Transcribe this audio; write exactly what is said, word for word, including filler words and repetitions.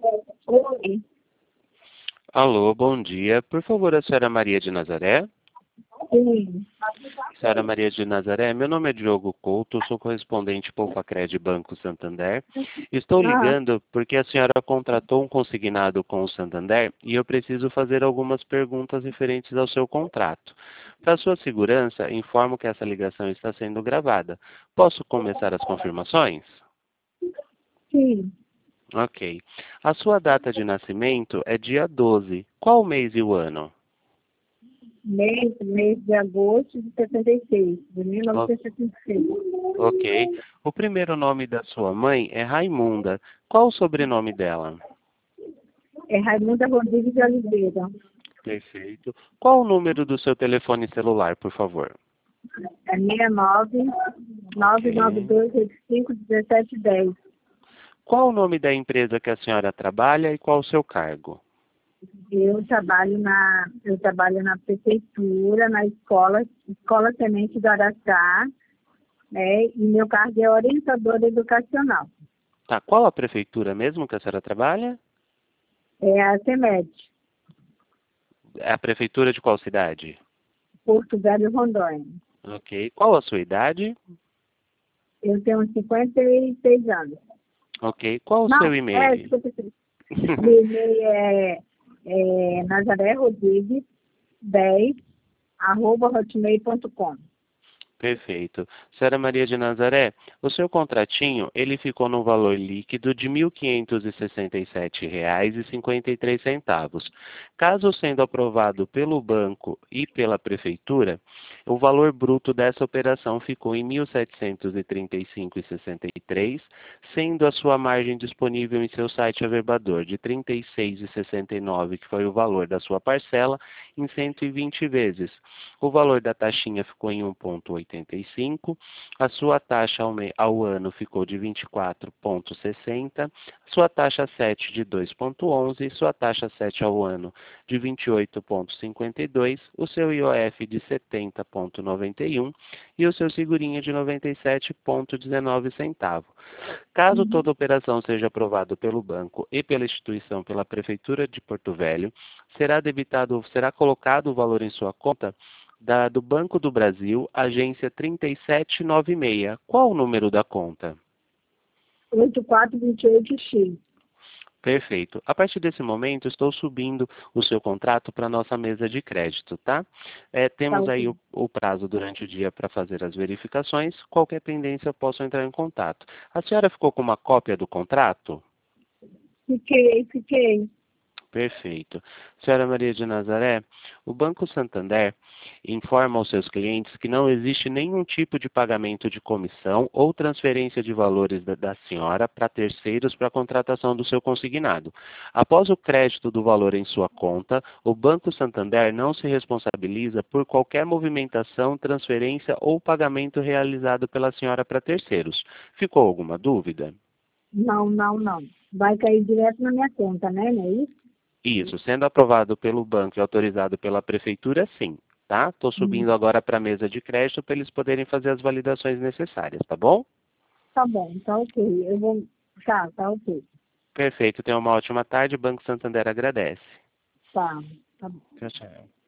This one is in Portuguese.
Oi. Alô, bom dia. Por favor, a senhora Maria de Nazaré? Sim. Senhora Maria de Nazaré, meu nome é Diogo Couto, sou correspondente Polfacred Banco Santander. Estou Ah, ligando porque a senhora contratou um consignado com o Santander e eu preciso fazer algumas perguntas referentes ao seu contrato. Para sua segurança, informo que essa ligação está sendo gravada. Posso começar as confirmações? sim. Ok. A sua data de nascimento é dia doze. Qual o mês e o ano? Mês, mês de agosto de setenta e seis, de O- mil novecentos e setenta e seis. Ok. O primeiro nome da sua mãe é Raimunda. Qual o sobrenome dela? É Raimunda Rodrigues de Oliveira. Perfeito. Qual o número do seu telefone celular, por favor? É seis nove nove nove Ok. dois oito cinco um sete um zero. Qual o nome da empresa que a senhora trabalha e qual o seu cargo? Eu trabalho na, eu trabalho na prefeitura, na escola, Escola Semente do Araçá, né? E meu cargo é orientadora educacional. Tá. Qual a prefeitura mesmo que a senhora trabalha? É a CEMED, É a prefeitura de qual cidade? Porto Velho, Rondônia. Ok. Qual a sua idade? Eu tenho cinquenta e seis anos. Ok. Qual o seu Não, é, e-mail? cinquenta e seis. Meu e-mail é, é Nazaré Rodrigues dez, arroba hotmail ponto com. Perfeito. Senhora Maria de Nazaré, o seu contratinho, ele ficou no valor líquido de mil quinhentos e sessenta e sete reais e cinquenta e três centavos. Caso sendo aprovado pelo banco e pela prefeitura, o valor bruto dessa operação ficou em mil setecentos e trinta e cinco reais e sessenta e três centavos, sendo a sua margem disponível em seu site averbador de trinta e seis reais e sessenta e nove centavos, que foi o valor da sua parcela, em cento e vinte vezes. O valor da taxinha ficou em um vírgula oitenta e cinco, a sua taxa ao, me- ao ano ficou de vinte e quatro vírgula sessenta, sua taxa sete de dois vírgula onze, sua taxa sete ao ano de vinte e oito vírgula cinquenta e dois, o seu I O F de setenta vírgula noventa e um e o seu segurinho de noventa e sete vírgula dezenove centavos. Caso Uhum. toda operação seja aprovada pelo banco e pela instituição pela Prefeitura de Porto Velho, será debitado, será colocado o valor em sua conta da- do Banco do Brasil, agência trinta e sete noventa e seis. Qual o número da conta? oito quatro dois oito X. Perfeito. A partir desse momento, estou subindo o seu contrato para a nossa mesa de crédito, tá? É, Tá temos aí ok. o, o prazo durante o dia para fazer as verificações. Qualquer pendência, eu posso entrar em contato. A senhora ficou com uma cópia do contrato? Fiquei, fiquei. Perfeito. Senhora Maria de Nazaré, o Banco Santander informa aos seus clientes que não existe nenhum tipo de pagamento de comissão ou transferência de valores da, da senhora para terceiros para a contratação do seu consignado. Após o crédito do valor em sua conta, o Banco Santander não se responsabiliza por qualquer movimentação, transferência ou pagamento realizado pela senhora para terceiros. Ficou alguma dúvida? Não, não, não. Vai cair direto na minha conta, né? Não é isso? Isso, sendo aprovado pelo banco e autorizado pela prefeitura, sim, tá? Estou Hum. subindo agora para a mesa de crédito para eles poderem fazer as validações necessárias, tá bom? Tá bom, tá ok. Eu vou. Tá, tá ok. Perfeito, tenha uma ótima tarde, o Banco Santander agradece. Tá, tá bom. Tchau, tchau.